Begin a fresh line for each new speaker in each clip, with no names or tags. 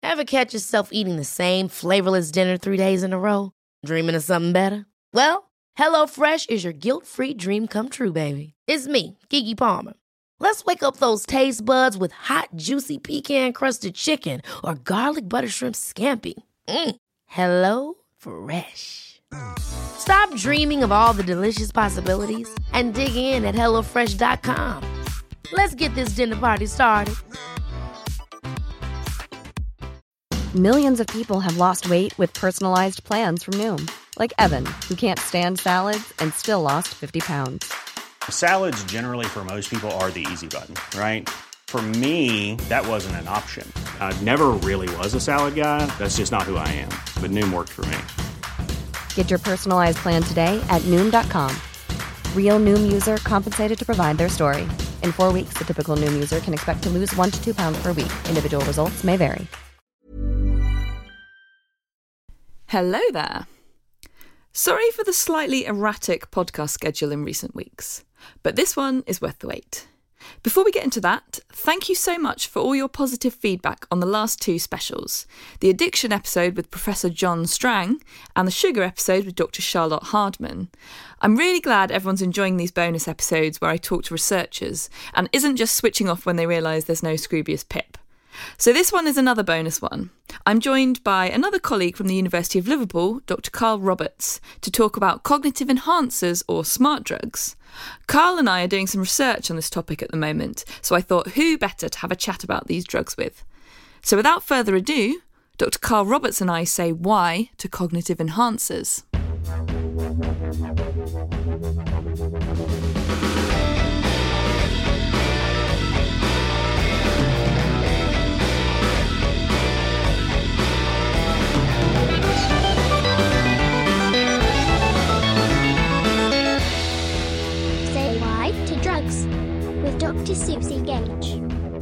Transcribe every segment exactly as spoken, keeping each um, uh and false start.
Ever catch yourself eating the same flavorless dinner three days in a row? Dreaming of something better? Well, HelloFresh is your guilt-free dream come true, baby. It's me, Keke Palmer. Let's wake up those taste buds with hot, juicy pecan-crusted chicken or garlic butter shrimp scampi. Mm. Hello Fresh. Stop dreaming of all the delicious possibilities and dig in at hello fresh dot com. Let's get this dinner party started.
Millions of people have lost weight with personalized plans from Noom. Like Evan, who can't stand salads and still lost fifty pounds.
Salads generally for most people are the easy button, right? For me, that wasn't an option. I never really was a salad guy. That's just not who I am. But Noom worked for me.
Get your personalized plan today at Noom dot com. Real Noom user compensated to provide their story. In four weeks, the typical Noom user can expect to lose one to two pounds per week. Individual results may vary.
Hello there. Sorry for the slightly erratic podcast schedule in recent weeks, but this one is worth the wait. Before we get into that, thank you so much for all your positive feedback on the last two specials, the addiction episode with Professor John Strang and the sugar episode with Doctor Charlotte Hardman. I'm really glad everyone's enjoying these bonus episodes where I talk to researchers and isn't just switching off when they realise there's no Scroobius Pip. So this one is another bonus one. I'm joined by another colleague from the University of Liverpool, Doctor Carl Roberts, to talk about cognitive enhancers or smart drugs. Carl and I are doing some research on this topic at the moment, so I thought who better to have a chat about these drugs with. So without further ado, Doctor Carl Roberts and I say why to cognitive enhancers.
With Doctor Susie Gage.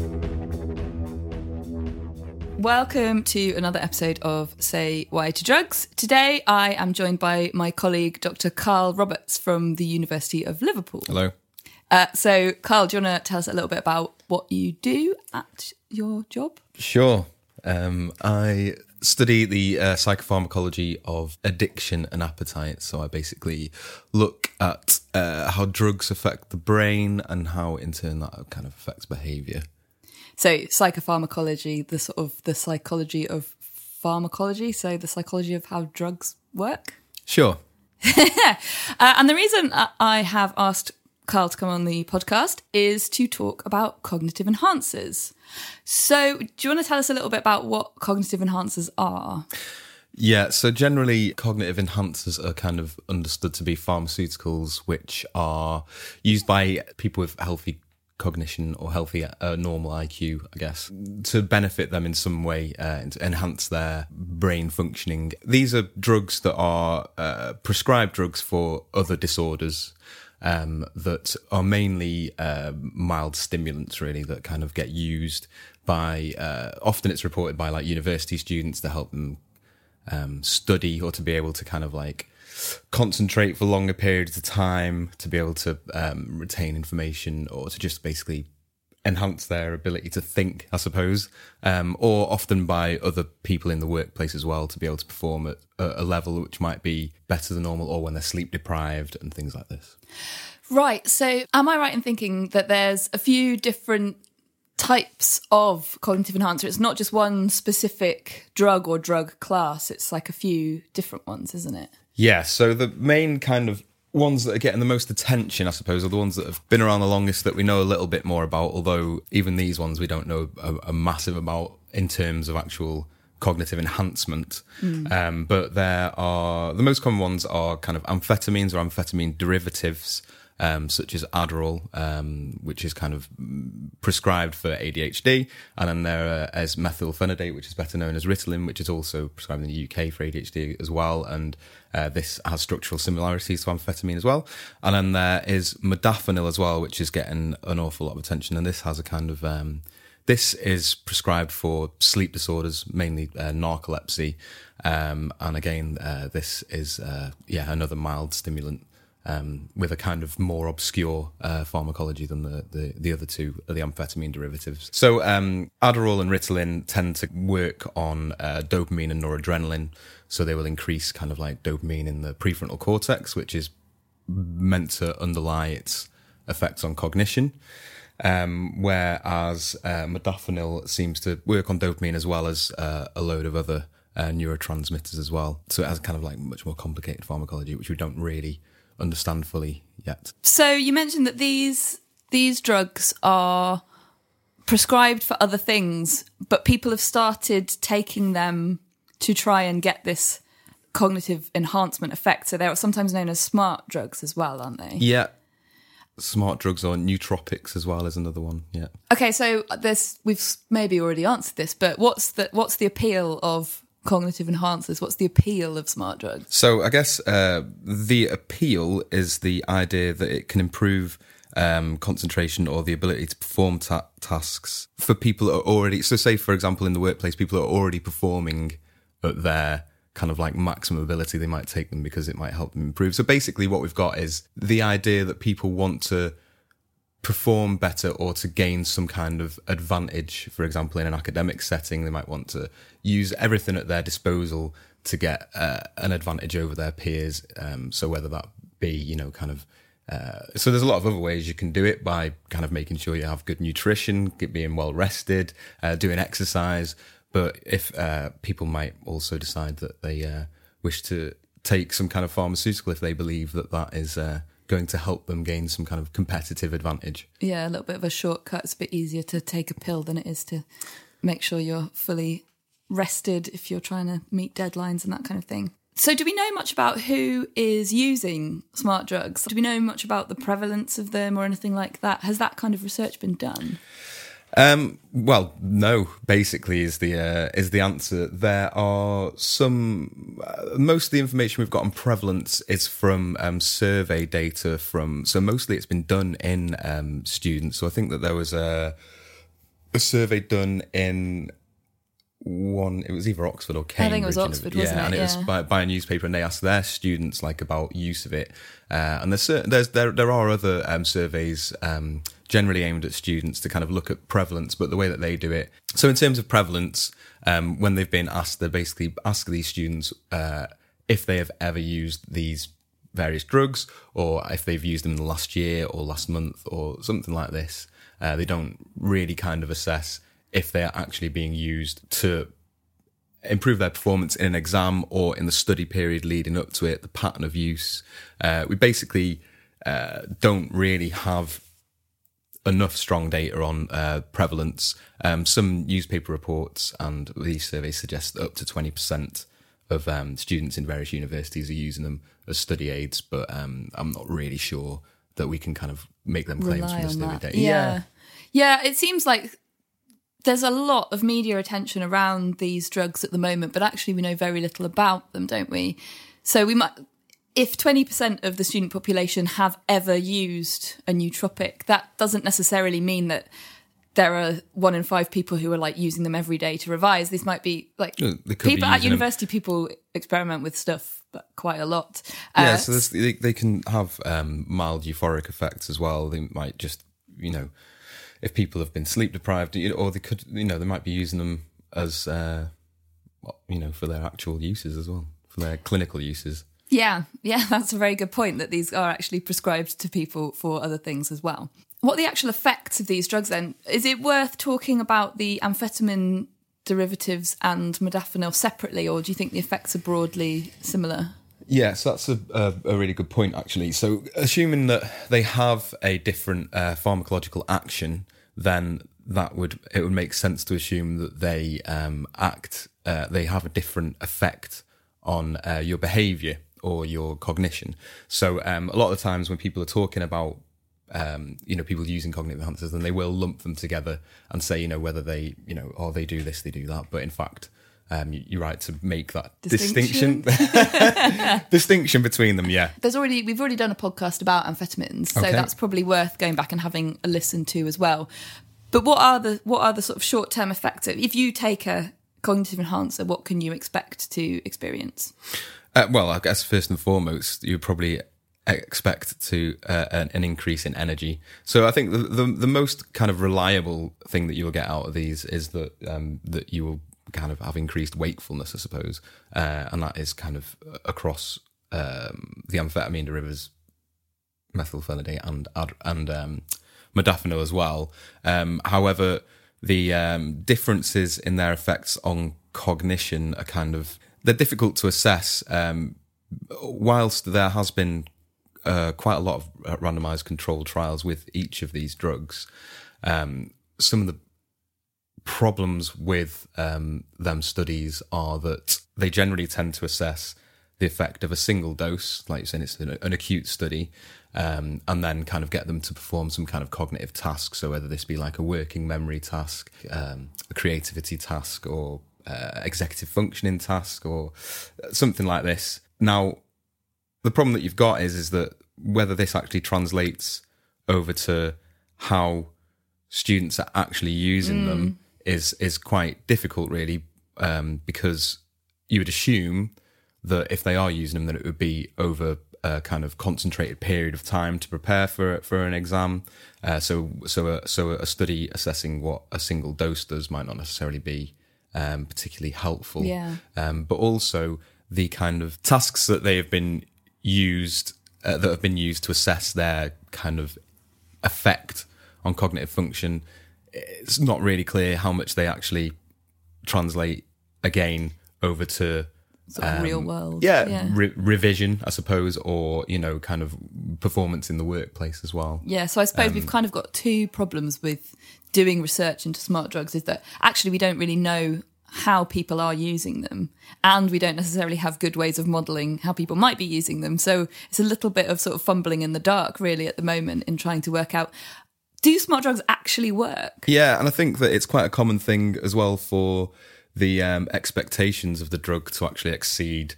Welcome to another episode of Say Why to Drugs. Today I am joined by my colleague Doctor Carl Roberts from the University of Liverpool.
Hello.
Uh, so Carl, do you want to tell us a little bit about what you do at your job?
Sure. Um, I study the uh, psychopharmacology of addiction and appetite. So I basically look at uh, how drugs affect the brain and how in turn that kind of affects behaviour.
So psychopharmacology, the sort of the psychology of pharmacology, so the psychology of how drugs work?
Sure.
uh, and the reason I have asked Carl to come on the podcast is to talk about cognitive enhancers. So do you want to tell us a little bit about what cognitive enhancers are?
Yeah, so generally cognitive enhancers are kind of understood to be pharmaceuticals which are used by people with healthy cognition or healthy uh, normal I Q, I guess, to benefit them in some way uh, and to enhance their brain functioning. These are drugs that are uh, prescribed drugs for other disorders um, that are mainly uh, mild stimulants, really, that kind of get used by, uh, often it's reported by like university students to help them um, study or to be able to kind of like concentrate for longer periods of time, to be able to um, retain information, or to just basically enhance their ability to think, I suppose, um, or often by other people in the workplace as well, to be able to perform at a level which might be better than normal, or when they're sleep deprived and things like this.
Right, so am I right in thinking that there's a few different types of cognitive enhancer? It's not just one specific drug or drug class, it's like a few different ones, isn't it?
Yeah, so the main kind of ones that are getting the most attention, I suppose, are the ones that have been around the longest, that we know a little bit more about, although even these ones we don't know a, a massive amount in terms of actual cognitive enhancement. Mm. Um, but there are, the most common ones are kind of amphetamines or amphetamine derivatives, Um, such as Adderall, um, which is kind of prescribed for A D H D, and then there is methylphenidate, which is better known as Ritalin, which is also prescribed in the U K for A D H D as well, and uh, this has structural similarities to amphetamine as well. And then there is modafinil as well, which is getting an awful lot of attention, and this has a kind of um, this is prescribed for sleep disorders, mainly uh, narcolepsy, um, and again, uh, this is uh, yeah another mild stimulant. um, with a kind of more obscure uh, pharmacology than the, the, the other two, the amphetamine derivatives. So um, Adderall and Ritalin tend to work on uh, dopamine and noradrenaline, so they will increase kind of like dopamine in the prefrontal cortex, which is meant to underlie its effects on cognition. Um, whereas uh, modafinil seems to work on dopamine as well as uh, a load of other uh, neurotransmitters as well. So it has kind of like much more complicated pharmacology, which we don't really understand fully yet.
So you mentioned that these these drugs are prescribed for other things, but people have started taking them to try and get this cognitive enhancement effect. So they're sometimes known as smart drugs as well, aren't they?
Yeah. Smart drugs or nootropics as well is another one. Yeah.
Okay, so this we've maybe already answered this, but what's the what's the appeal of cognitive enhancers? What's the appeal of smart drugs?
So I guess uh, the appeal is the idea that it can improve um, concentration or the ability to perform ta- tasks for people that are already. So, say for example, in the workplace, people are already performing at their kind of like maximum ability. They might take them because it might help them improve. So basically what we've got is the idea that people want to perform better or to gain some kind of advantage. For example, in an academic setting, they might want to use everything at their disposal to get uh, an advantage over their peers. Um, so whether that be, you know, kind of, uh, so there's a lot of other ways you can do it by kind of making sure you have good nutrition, being well rested, uh, doing exercise. But if uh, people might also decide that they uh, wish to take some kind of pharmaceutical if they believe that that is uh, going to help them gain some kind of competitive advantage.
Yeah, a little bit of a shortcut. It's a bit easier to take a pill than it is to make sure you're fully rested if you're trying to meet deadlines and that kind of thing. So do we know much about who is using smart drugs? Do we know much about the prevalence of them or anything like that? Has that kind of research been done?
Um, well, no, basically is the uh, is the answer. There are some, uh, most of the information we've got on prevalence is from um, survey data from, so mostly it's been done in um, students. So I think that there was a, a survey done in one, it was either Oxford or Cambridge.
I think it was Oxford, wasn't
yeah,
it?
And it
yeah.
was by, by a newspaper, and they asked their students like about use of it. Uh, and there's, certain, there's there there are other um, surveys um, generally aimed at students to kind of look at prevalence, but the way that they do it. So in terms of prevalence, um, when they've been asked, they basically ask these students uh, if they have ever used these various drugs, or if they've used them in the last year or last month or something like this. Uh, they don't really kind of assess if they are actually being used to improve their performance in an exam or in the study period leading up to it, the pattern of use. Uh, we basically uh, don't really have enough strong data on uh, prevalence. Um, some newspaper reports and these surveys suggest that up to twenty percent of um, students in various universities are using them as study aids, but um, I'm not really sure that we can kind of make them claims
Rely
from the study
that.
data.
Yeah. yeah, it seems like there's a lot of media attention around these drugs at the moment, but actually we know very little about them, don't we? So we might, if twenty percent of the student population have ever used a nootropic, that doesn't necessarily mean that there are one in five people who are like using them every day to revise. These might be like people at university, them. People experiment with stuff but quite a lot. Uh,
yeah, so they, they can have um, mild euphoric effects as well. They might just, you know, if people have been sleep deprived, or they could, you know, they might be using them as, uh, you know, for their actual uses as well, for their clinical uses.
Yeah, yeah, that's a very good point, that these are actually prescribed to people for other things as well. What are the actual effects of these drugs then? Is it worth talking about the amphetamine derivatives and modafinil separately, or do you think the effects are broadly similar?
Yes, that's a, a, a really good point, actually. So assuming that they have a different uh, pharmacological action, then that would it would make sense to assume that they um, act, uh, they have a different effect on uh, your behaviour or your cognition. So um, a lot of the times when people are talking about um, you know, people using cognitive enhancers, then they will lump them together and say, you know, whether they, you know, oh, they do this, they do that. But in fact, Um, you're right to make that distinction distinction, distinction between them. Yeah,
there's already we've already done a podcast about amphetamines, so okay. That's probably worth going back and having a listen to as well. But what are the what are the sort of short term effects? If you take a cognitive enhancer, what can you expect to experience?
Uh, well, I guess first and foremost, you probably expect to uh, an, an increase in energy. So I think the, the the most kind of reliable thing that you'll get out of these is that um, that you will kind of have increased wakefulness, I suppose, uh, and that is kind of across um, the amphetamine derivatives, methylphenidate and and um, modafinil as well. Um, however, the um, differences in their effects on cognition are kind of they're difficult to assess. Um, whilst there has been uh, quite a lot of randomized controlled trials with each of these drugs, um, some of the problems with um, them studies are that they generally tend to assess the effect of a single dose, like you're saying, it's an, an acute study, um, and then kind of get them to perform some kind of cognitive task. So whether this be like a working memory task, um, a creativity task, or uh, executive functioning task, or something like this. Now, the problem that you've got is is that whether this actually translates over to how students are actually using mm. them is is quite difficult, really, um, because you would assume that if they are using them, that it would be over a kind of concentrated period of time to prepare for for an exam. Uh, so so a, so a study assessing what a single dose does might not necessarily be um, particularly helpful.
Yeah.
Um, but also the kind of tasks that they have been used uh, that have been used to assess their kind of effect on cognitive function. It's not really clear how much they actually translate again over to
sort of
um,
real world.
Yeah,
yeah.
Re- revision, I suppose, or, you know, kind of performance in the workplace as well.
Yeah, so I suppose um, we've kind of got two problems with doing research into smart drugs, is that actually we don't really know how people are using them, and we don't necessarily have good ways of modelling how people might be using them. So it's a little bit of sort of fumbling in the dark, really, at the moment in trying to work out, do smart drugs actually work?
Yeah, and I think that it's quite a common thing as well for the um, expectations of the drug to actually exceed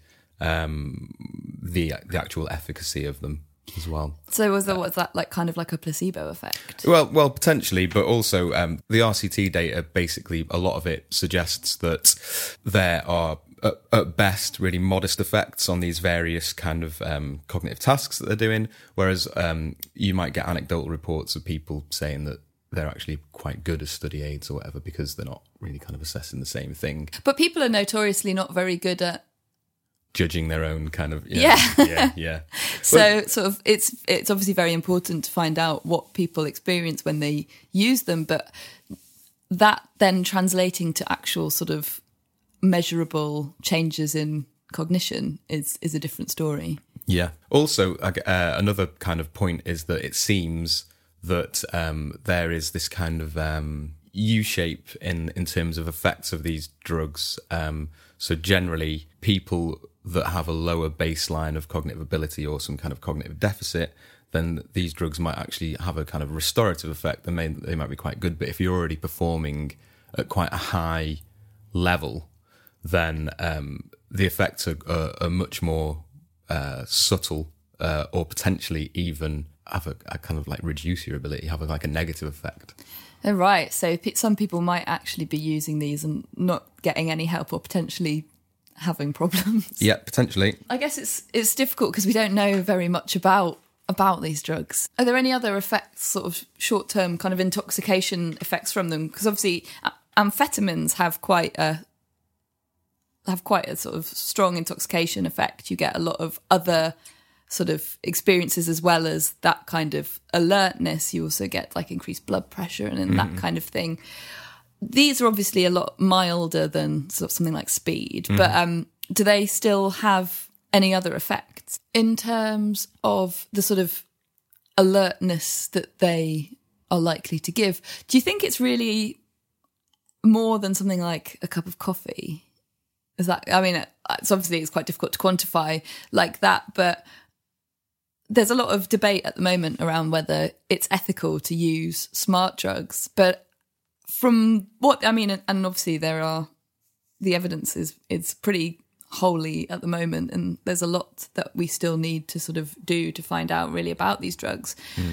um, the the actual efficacy of them as well.
So was, there, was that like kind of like a placebo effect?
Well, well, potentially, but also um, the R C T data, basically a lot of it suggests that there are at, at best really modest effects on these various kind of um, cognitive tasks that they're doing, whereas um, you might get anecdotal reports of people saying that they're actually quite good as study aids or whatever, because they're not really kind of assessing the same thing.
But people are notoriously not very good at
judging their own kind of yeah
yeah
yeah, yeah.
So but, sort of it's it's obviously very important to find out what people experience when they use them, but that then translating to actual sort of measurable changes in cognition is is a different story.
Yeah. Also, uh, another kind of point is that it seems that um, there is this kind of um, U-shape in, in terms of effects of these drugs. Um, so generally, people that have a lower baseline of cognitive ability or some kind of cognitive deficit, then these drugs might actually have a kind of restorative effect. They may, they might be quite good, but if you're already performing at quite a high level, then um, the effects are, are, are much more uh, subtle uh, or potentially even have a, a kind of like reduce your ability, have a, like a negative effect.
Oh, right. So p- some people might actually be using these and not getting any help, or potentially having problems.
Yeah, potentially.
I guess it's it's difficult because we don't know very much about about these drugs. Are there any other effects, sort of short-term kind of intoxication effects from them? Because obviously a- amphetamines have quite a have quite a sort of strong intoxication effect. You get a lot of other sort of experiences as well as that kind of alertness. You also get like increased blood pressure and, and mm-hmm. that kind of thing. These are obviously a lot milder than sort of something like speed, mm-hmm. but um, do they still have any other effects in terms of the sort of alertness that they are likely to give? Do you think it's really more than something like a cup of coffee? Is that, I mean, it's obviously it's quite difficult to quantify like that, but there's a lot of debate at the moment around whether it's ethical to use smart drugs. But from what, I mean, and obviously there are, the evidence is, is pretty holy at the moment, and there's a lot that we still need to sort of do to find out really about these drugs. Mm.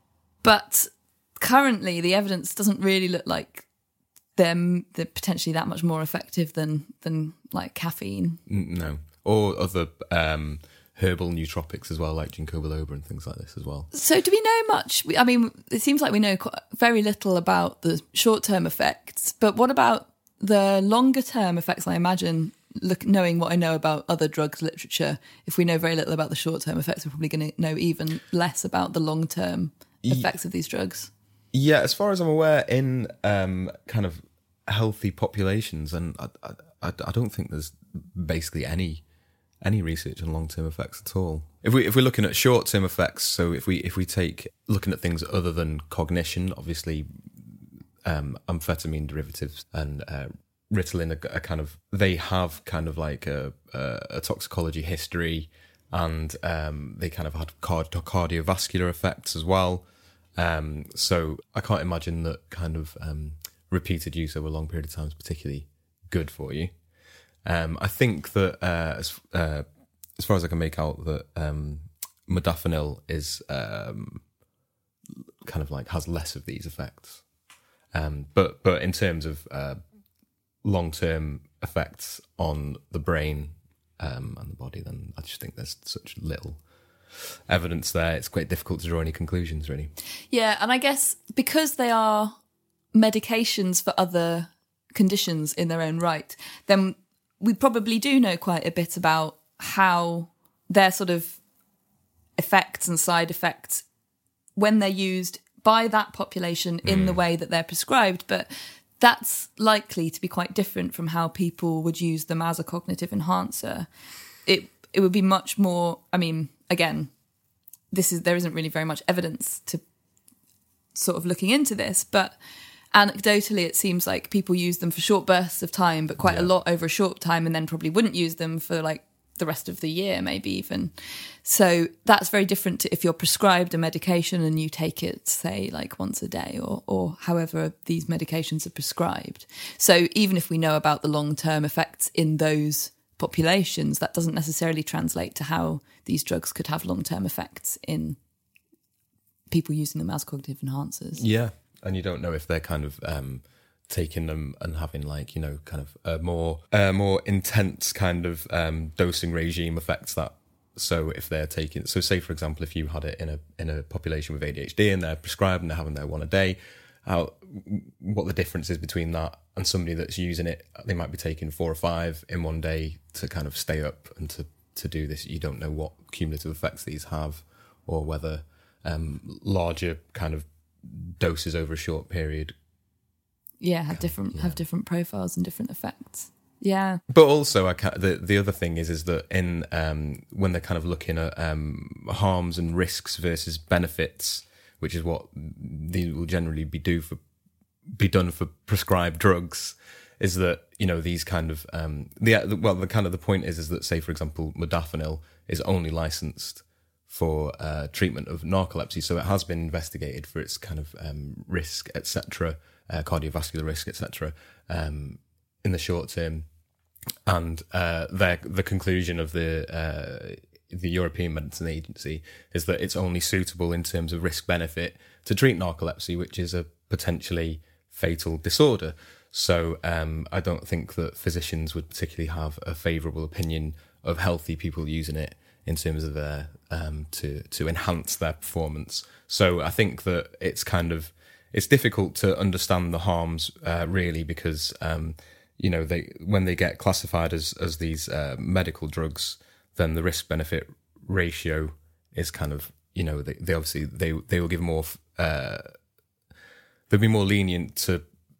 But currently the evidence doesn't really look like they're, they're potentially that much more effective than, than like caffeine.
No. Or other um, herbal nootropics as well, like ginkgo biloba and things like this as well.
So do we know much? I mean, it seems like we know quite, very little about the short-term effects, but what about the longer-term effects? I imagine, look, knowing what I know about other drugs literature, if we know very little about the short-term effects, we're probably going to know even less about the long-term effects of these drugs.
Yeah, as far as I'm aware, in um, kind of healthy populations, and I, I, I don't think there's basically any any research on long-term effects at all. If we if we're looking at short-term effects, so if we if we take looking at things other than cognition, obviously, um, amphetamine derivatives and uh, Ritalin are, are kind of they have kind of like a, a, a toxicology history, and um, they kind of had card- cardiovascular effects as well. Um, so I can't imagine that kind of um, repeated use over a long period of time is particularly good for you. Um, I think that uh, as, uh, as far as I can make out, that um, modafinil is um, kind of like has less of these effects. Um, but but in terms of uh, long-term effects on the brain um, and the body, then I just think there's such little evidence there. It's quite difficult to draw any conclusions, really.
Yeah, and I guess because they are medications for other conditions in their own right, then we probably do know quite a bit about how their sort of effects and side effects when they're used by that population in mm. the way that they're prescribed. But that's likely to be quite different from how people would use them as a cognitive enhancer. It it would be much more, I mean, again, this is there isn't really very much evidence to sort of looking into this, but anecdotally it seems like people use them for short bursts of time, but quite yeah. a lot over a short time, and then probably wouldn't use them for like the rest of the year, maybe even. So that's very different to if you're prescribed a medication and you take it, say, like once a day or or however these medications are prescribed. So even if we know about the long-term effects in those populations, that doesn't necessarily translate to how these drugs could have long-term effects in people using them as cognitive enhancers.
Yeah, and you don't know if they're kind of um, taking them and having like, you know, kind of a more uh, more intense kind of um, dosing regime affects that. So if they're taking, so say for example, if you had it in a in a population with A D H D and they're prescribed and they're having their one a day, how what the difference is between that and somebody that's using it, they might be taking four or five in one day to kind of stay up and to, to do this. You don't know what cumulative effects these have, or whether um, larger kind of doses over a short period.
Yeah, have different yeah. have different profiles and different effects. Yeah,
but also I can, the the other thing is is that in um, when they're kind of looking at um, harms and risks versus benefits, which is what these will generally be do for be done for prescribed drugs, is that, you know, these kind of um, the well the kind of the point is is that, say for example, modafinil is only licensed for uh, treatment of narcolepsy, so it has been investigated for its kind of um, risk, et cetera, uh, cardiovascular risk, et cetera, um, in the short term, and uh, the the conclusion of the uh, the European Medicine Agency is that it's only suitable in terms of risk benefit to treat narcolepsy, which is a potentially fatal disorder. So um, I don't think that physicians would particularly have a favourable opinion of healthy people using it in terms of their um, to to enhance their performance. So I think that it's kind of it's difficult to understand the harms uh, really, because um, you know they when they get classified as as these uh, medical drugs, then the risk benefit ratio is kind of, you know, they, they obviously they they will give more uh, they'll be more lenient to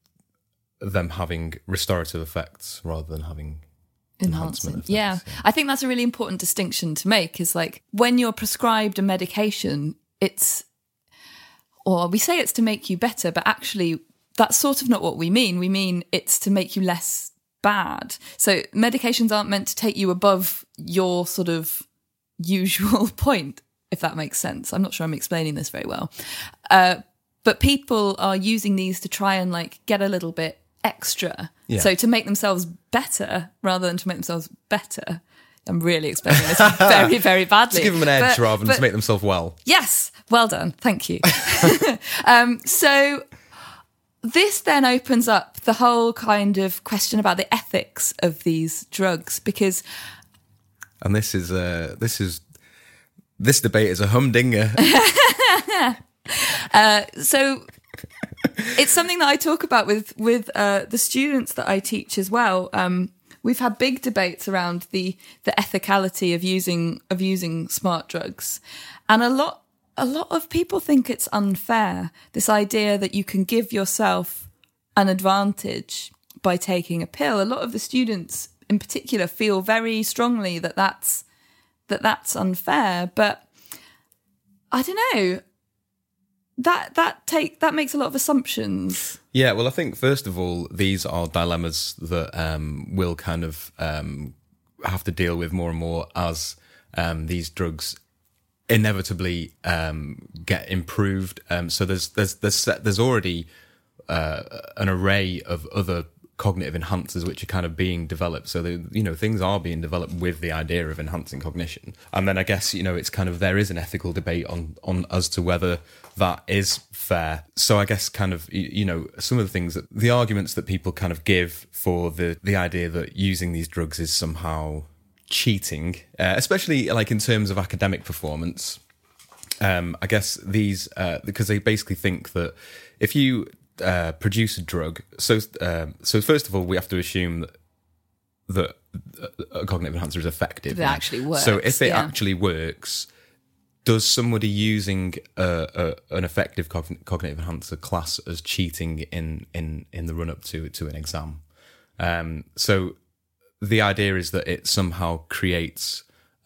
them having restorative effects rather than having enhancement effects.
Yeah. yeah. I think that's a really important distinction to make, is like when you're prescribed a medication, it's, or we say it's to make you better, but actually that's sort of not what we mean. We mean it's to make you less bad. So medications aren't meant to take you above your sort of usual point, if that makes sense. I'm not sure I'm explaining this very well. Uh, but people are using these to try and like get a little bit extra. Yeah. So to make themselves better rather than to make themselves better. I'm really explaining this very, very badly.
To give them an edge
but,
rather than
but,
to make themselves well.
Yes, well done. Thank you. um, so this then opens up the whole kind of question about the ethics of these drugs, because...
And this is uh, this is This debate is a humdinger.
uh, so it's something that I talk about with with uh, the students that I teach as well. Um, we've had big debates around the the ethicality of using of using smart drugs, and a lot a lot of people think it's unfair. This idea that you can give yourself an advantage by taking a pill. A lot of the students, in particular, feel very strongly that that's that that's unfair. But I don't know. That that take that makes a lot of assumptions.
Yeah, well, I think first of all, these are dilemmas that um, we'll kind of um, have to deal with more and more as um, these drugs inevitably um, get improved. Um, so there's there's there's there's already uh, an array of other cognitive enhancers which are kind of being developed. So the, you know, things are being developed with the idea of enhancing cognition. And then I guess, you know, it's kind of, there is an ethical debate on on as to whether that is fair. So I guess kind of, you know, some of the things that the arguments that people kind of give for the the idea that using these drugs is somehow cheating, uh, especially like in terms of academic performance. Um, I guess these, uh, because they basically think that if you Uh, produce a drug. So, um, so first of all, we have to assume that, that a cognitive enhancer is effective.
If it actually works.
So, if it
yeah.
actually works, does somebody using a, a, an effective cogn- cognitive enhancer class as cheating in in in the run up to to an exam? Um, so, the idea is that it somehow creates.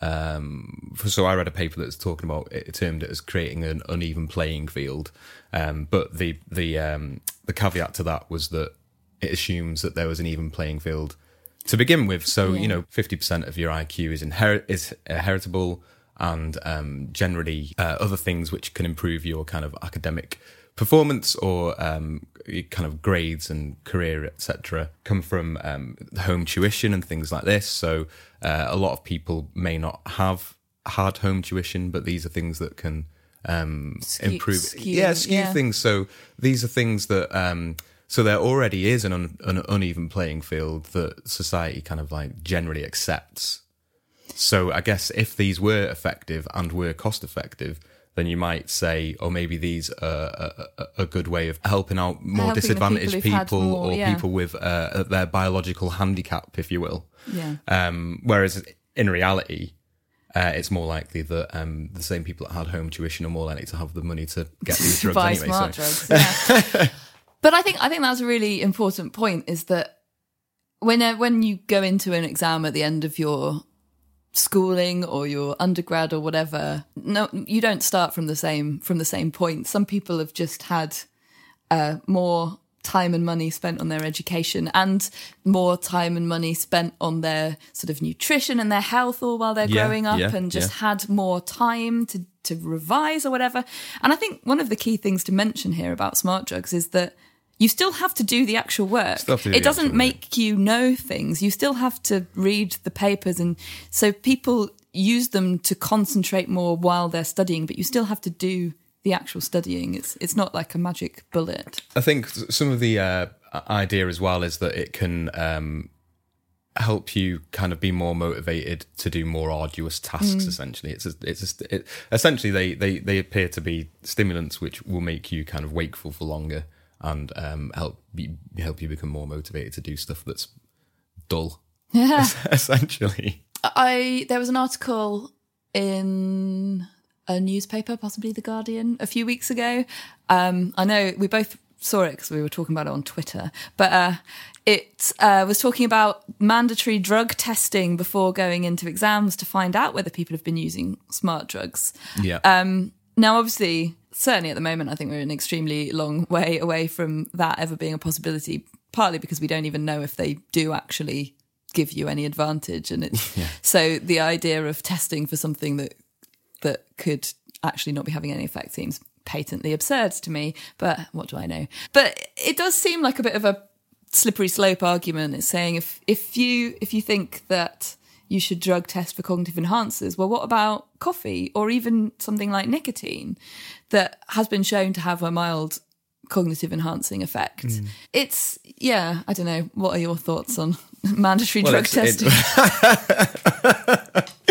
Um, so I read a paper that's talking about it, termed it as creating an uneven playing field. Um, but the the um, the caveat to that was that it assumes that there was an even playing field to begin with. So yeah. you know, fifty percent of your I Q is inherit is heritable, and um, generally uh, other things which can improve your kind of academic performance or um, kind of grades and career, et cetera, come from um, home tuition and things like this. So uh, a lot of people may not have had home tuition, but these are things that can um,
Skew,
improve.
skew,
yeah, skew
yeah.
things. So these are things that. Um, so there already is an, un, an uneven playing field that society kind of like generally accepts. So I guess if these were effective and were cost effective, then you might say, oh, maybe these are a, a, a good way of helping out more
Helping
disadvantaged
people,
people
more,
or
yeah.
people with uh, their biological handicap, if you will.
Yeah.
Um, whereas in reality, uh, it's more likely that um, the same people that had home tuition are more likely to have the money to get these drugs
Buy
anyway.
smart
so.
drugs. Yeah. But I think I think that's a really important point. Is that when uh, when you go into an exam at the end of your schooling or your undergrad or whatever, no, you don't start from the same from the same point. Some people have just had uh, more time and money spent on their education and more time and money spent on their sort of nutrition and their health all while they're
Yeah,
growing up
yeah,
and just
yeah.
had more time to to revise or whatever. And I think one of the key things to mention here about smart drugs is that you still have to do the actual work.
Still have to do
It
the
doesn't
actual
make you know things. You still have to read the papers. And so people use them to concentrate more while they're studying, but you still have to do the actual studying. It's it's not like a magic bullet.
I think some of the uh, idea as well is that it can um, help you kind of be more motivated to do more arduous tasks. Mm. Essentially, it's a, it's a, it, essentially they, they they appear to be stimulants which will make you kind of wakeful for longer and um, help be, help you become more motivated to do stuff that's dull.
Yeah,
essentially.
I there was an article in a newspaper, possibly The Guardian, a few weeks ago. Um, I know we both saw it because we were talking about it on Twitter, but uh, it uh, was talking about mandatory drug testing before going into exams to find out whether people have been using smart drugs.
Yeah.
Um, now, obviously, certainly at the moment, I think we're an extremely long way away from that ever being a possibility, partly because we don't even know if they do actually give you any advantage. And it's,
yeah.
So the idea of testing for something that that could actually not be having any effect seems patently absurd to me, but what do I know? But it does seem like a bit of a slippery slope argument. It's saying if if you if you think that you should drug test for cognitive enhancers, well, what about coffee or even something like nicotine that has been shown to have a mild cognitive enhancing effect? Mm. It's, yeah, I don't know. What are your thoughts on mandatory
well,
drug
it's,
testing?
It,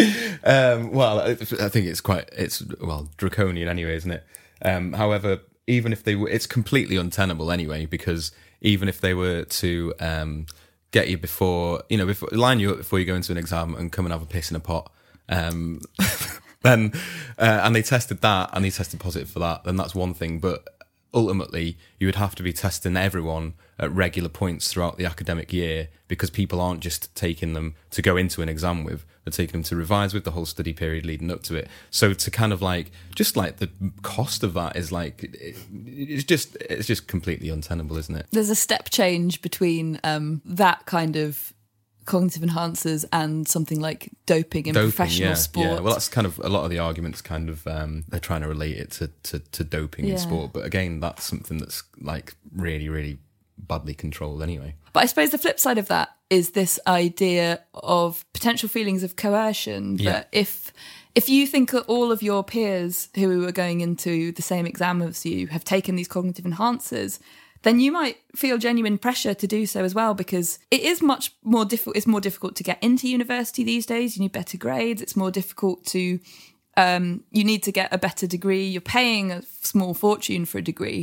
um, well, I, I think it's quite, it's, well, draconian anyway, isn't it? Um, however, even if they were, it's completely untenable anyway, because even if they were to um, get you before, you know, before, line you up before you go into an exam and come and have a piss in a pot, um, then, uh, and they tested that and they tested positive for that, then that's one thing. But ultimately, you would have to be testing everyone at regular points throughout the academic year, because people aren't just taking them to go into an exam with, they're taking them to revise with the whole study period leading up to it. So to kind of like, just like the cost of that is like, it, it's just it's just completely untenable, isn't it?
There's a step change between um, that kind of cognitive enhancers and something like doping in
doping,
professional
yeah,
sport.
Yeah, well, that's kind of a lot of the arguments. Kind of um, they're trying to relate it to to, to doping
yeah.
in sport, but again, that's something that's like really, really badly controlled anyway.
But I suppose the flip side of that is this idea of potential feelings of coercion. That
yeah.
if if you think that all of your peers who are going into the same exam as you have taken these cognitive enhancers, then you might feel genuine pressure to do so as well, because it is much more difficult. It's more difficult to get into university these days. You need better grades. It's more difficult to, um, you need to get a better degree. You're paying a small fortune for a degree.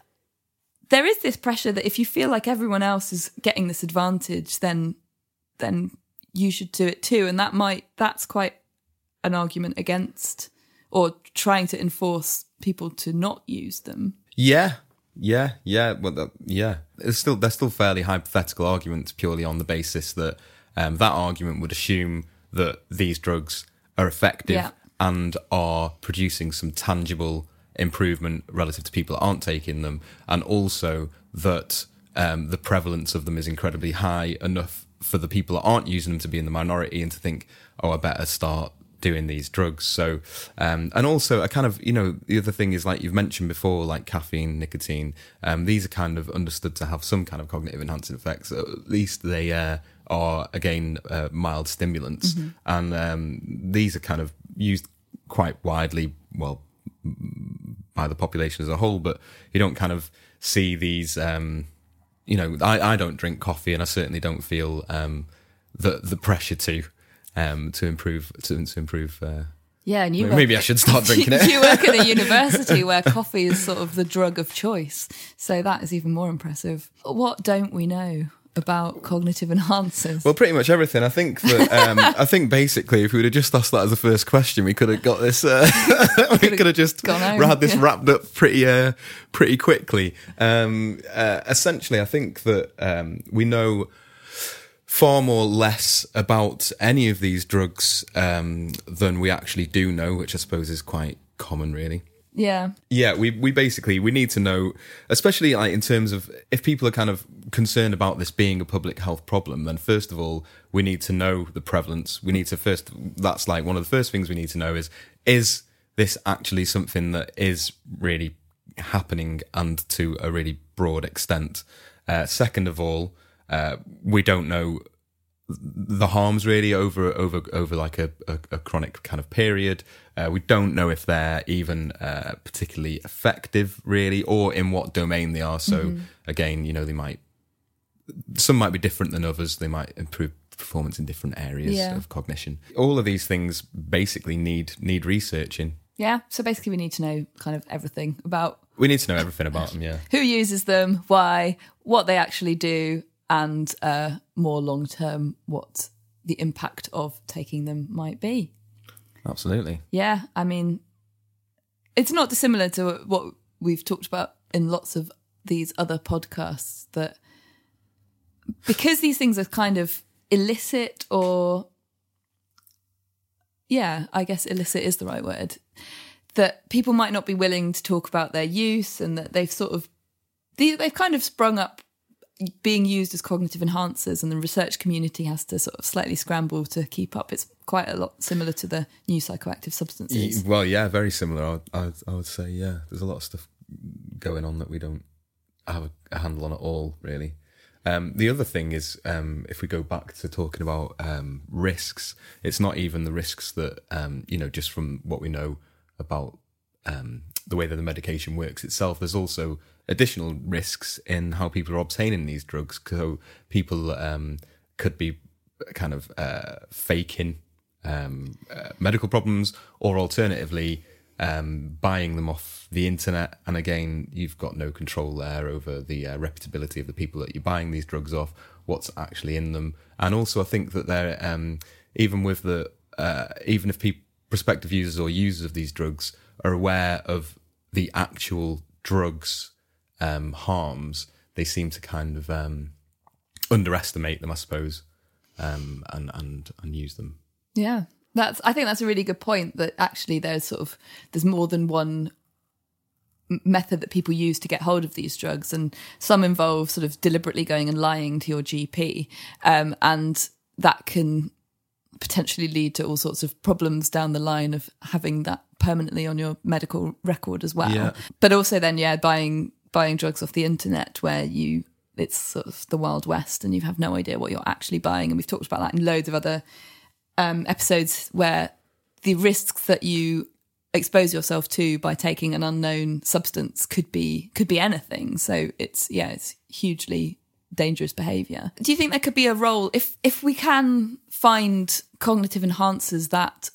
There is this pressure that if you feel like everyone else is getting this advantage, then, then you should do it too. And that might, that's quite an argument against, or trying to enforce people to not use them.
Yeah. Yeah, yeah, well, that, yeah. It's still they're still fairly hypothetical arguments, purely on the basis that um, that argument would assume that these drugs are effective
yeah.
and are producing some tangible improvement relative to people that aren't taking them, and also that um, the prevalence of them is incredibly high enough for the people that aren't using them to be in the minority and to think, oh, I better start doing these drugs. So um and also I kind of, you know, the other thing is, like you've mentioned before, like caffeine, nicotine, um these are kind of understood to have some kind of cognitive enhancing effects. At least they uh, are again uh, mild stimulants. Mm-hmm. And um these are kind of used quite widely, well, by the population as a whole, but you don't kind of see these um you know, I, I don't drink coffee, and I certainly don't feel um the the pressure to Um, to improve, to, to improve. Uh,
yeah, and you
maybe
work,
I should start drinking it.
You work at a university where coffee is sort of the drug of choice, so that is even more impressive. What don't we know about cognitive enhancers?
Well, pretty much everything. I think that. Um, I think basically, if we would have just asked that as the first question, we could have got this. Uh, we could have just had this yeah. wrapped up pretty, uh, pretty quickly. Um, uh, essentially, I think that um, we know far more less about any of these drugs um, than we actually do know, which I suppose is quite common, really.
Yeah.
Yeah, we we basically, we need to know, especially like in terms of, if people are kind of concerned about this being a public health problem, then first of all, we need to know the prevalence. We need to first, that's like one of the first things we need to know is, is this actually something that is really happening and to a really broad extent? Uh, second of all, Uh, we don't know the harms really over over over like a, a, a chronic kind of period. Uh, we don't know if they're even uh, particularly effective really, or in what domain they are. So mm-hmm. again, you know, they might, some might be different than others. They might improve performance in different areas yeah. of cognition. All of these things basically need need researching.
Yeah. So basically, we need to know kind of everything about.
We need to know everything about them. Yeah.
Who uses them? Why? What they actually do? And uh, more long-term, what the impact of taking them might be.
Absolutely.
Yeah, I mean, it's not dissimilar to what we've talked about in lots of these other podcasts, that because these things are kind of illicit, or, yeah, I guess illicit is the right word, that people might not be willing to talk about their use, and that they've sort of, they've kind of sprung up being used as cognitive enhancers, and the research community has to sort of slightly scramble to keep up. It's quite a lot similar to the new psychoactive substances.
Well, yeah, very similar. I, I, I would say, yeah, there's a lot of stuff going on that we don't have a handle on at all, really. Um, the other thing is, um, if we go back to talking about um, risks, it's not even the risks that, um, you know, just from what we know about um, the way that the medication works itself, there's also additional risks in how people are obtaining these drugs. So people um, could be kind of uh, faking um, uh, medical problems, or alternatively, um, buying them off the internet. And again, you've got no control there over the uh, reputability of the people that you're buying these drugs off, what's actually in them. And also, I think that they're, um, even with the, uh, even if people, prospective users or users of these drugs are aware of the actual drugs' um, harms, they seem to kind of um, underestimate them, I suppose, um, and and and use them.
Yeah, that's. I think that's a really good point. That actually, there's sort of there's more than one method that people use to get hold of these drugs, and some involve sort of deliberately going and lying to your G P, um, and that can potentially lead to all sorts of problems down the line of having that permanently on your medical record as well.
Yeah.
But also then, yeah, buying buying drugs off the internet where you it's sort of the Wild West and you have no idea what you're actually buying. And we've talked about that in loads of other um, episodes where the risks that you expose yourself to by taking an unknown substance could be could be anything. So it's yeah, it's hugely dangerous behaviour. Do you think there could be a role if if we can find cognitive enhancers that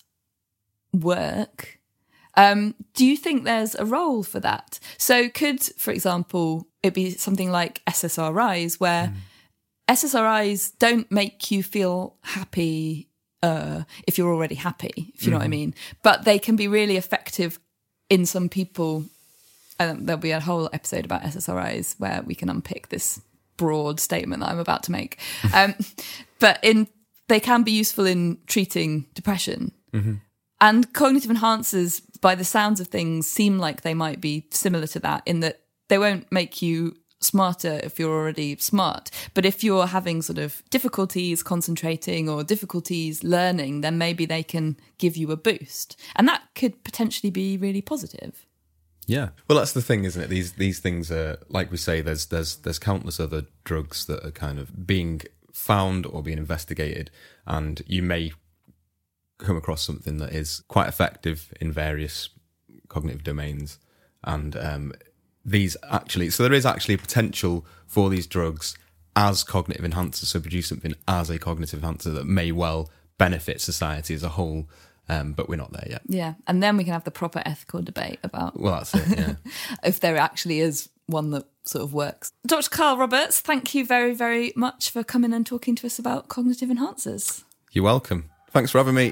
work? Um, do you think there's a role for that? So could, for example, it be something like S S R Is where mm. S S R Is don't make you feel happy uh, if you're already happy, if you mm. know what I mean. But they can be really effective in some people. And there'll be a whole episode about S S R Is where we can unpick this broad statement that I'm about to make. Um, but in they can be useful in treating depression. Mm-hmm. And cognitive enhancers, by the sounds of things, seem like they might be similar to that in that they won't make you smarter if you're already smart. But if you're having sort of difficulties concentrating or difficulties learning, then maybe they can give you a boost. And that could potentially be really positive.
Yeah, well, that's the thing, isn't it? These these things are, like we say, there's there's there's countless other drugs that are kind of being found or being investigated, and you may come across something that is quite effective in various cognitive domains, and um, these actually, so there is actually a potential for these drugs as cognitive enhancers, so produce something as a cognitive enhancer that may well benefit society as a whole. Um, but we're not there yet.
Yeah, and then we can have the proper ethical debate about
well, that's it, yeah.
if there actually is one that sort of works. Doctor Carl Roberts, thank you very, very much for coming and talking to us about cognitive enhancers.
You're welcome. Thanks for having me.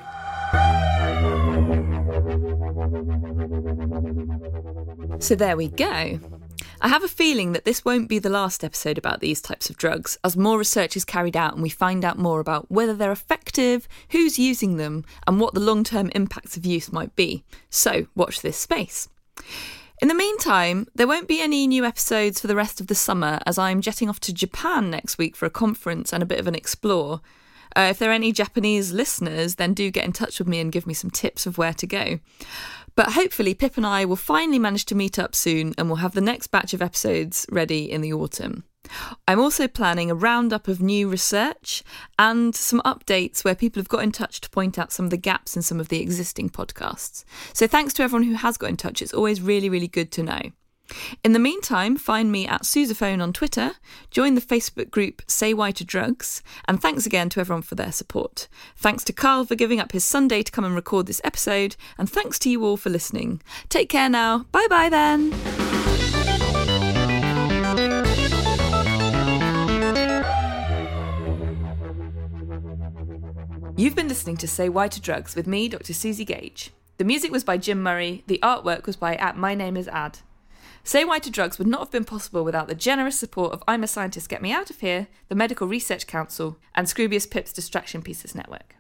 So there we go. I have a feeling that this won't be the last episode about these types of drugs, as more research is carried out and we find out more about whether they're effective, who's using them, and what the long-term impacts of use might be. So watch this space. In the meantime, there won't be any new episodes for the rest of the summer, as I'm jetting off to Japan next week for a conference and a bit of an explore. Uh, if there are any Japanese listeners, then do get in touch with me and give me some tips of where to go. But hopefully Pip and I will finally manage to meet up soon and we'll have the next batch of episodes ready in the autumn. I'm also planning a roundup of new research and some updates where people have got in touch to point out some of the gaps in some of the existing podcasts. So thanks to everyone who has got in touch. It's always really, really good to know. In the meantime, find me at Sousaphone on Twitter, join the Facebook group Say Why to Drugs, and thanks again to everyone for their support. Thanks to Carl for giving up his Sunday to come and record this episode, and thanks to you all for listening. Take care now. Bye-bye then. You've been listening to Say Why to Drugs with me, Doctor Susie Gage. The music was by Jim Murray, the artwork was by at My Name is Ad. Say Why to Drugs would not have been possible without the generous support of I'm a Scientist, Get Me Out of Here, the Medical Research Council, and Scroobius Pip's Distraction Pieces Network.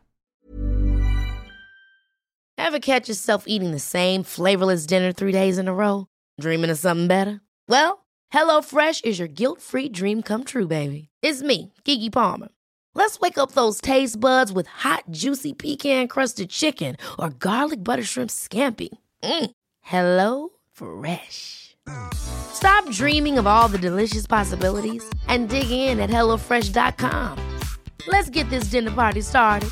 Ever catch yourself eating the same flavorless dinner three days in a row? Dreaming of something better? Well, HelloFresh is your guilt-free dream come true, baby. It's me, Keke Palmer. Let's wake up those taste buds with hot, juicy pecan-crusted chicken or garlic butter shrimp scampi. Mm. Hello Fresh. Stop dreaming of all the delicious possibilities and dig in at hello fresh dot com. Let's get this dinner party started.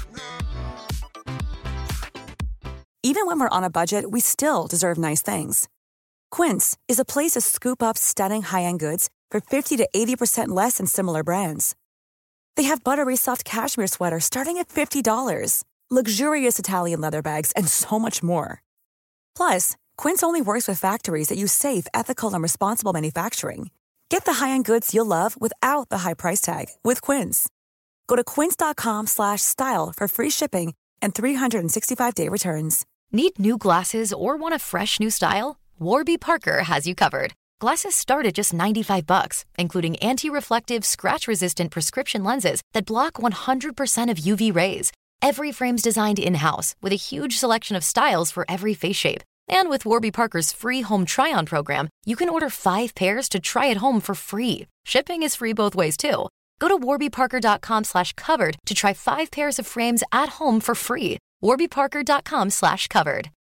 Even when we're on a budget, we still deserve nice things. Quince is a place to scoop up stunning high-end goods for fifty to eighty percent less than similar brands. They have buttery soft cashmere sweaters starting at fifty dollars, luxurious Italian leather bags, and so much more. Plus, Quince only works with factories that use safe, ethical, and responsible manufacturing. Get the high-end goods you'll love without the high price tag with Quince. Go to quince.com slash style for free shipping and three sixty-five day returns.
Need new glasses or want a fresh new style? Warby Parker has you covered. Glasses start at just ninety-five bucks, including anti-reflective, scratch-resistant prescription lenses that block one hundred percent of U V rays. Every frame's designed in-house with a huge selection of styles for every face shape. And with Warby Parker's free home try-on program, you can order five pairs to try at home for free. Shipping is free both ways, too. Go to warbyparker.com slash covered to try five pairs of frames at home for free. warbyparker.com slash covered.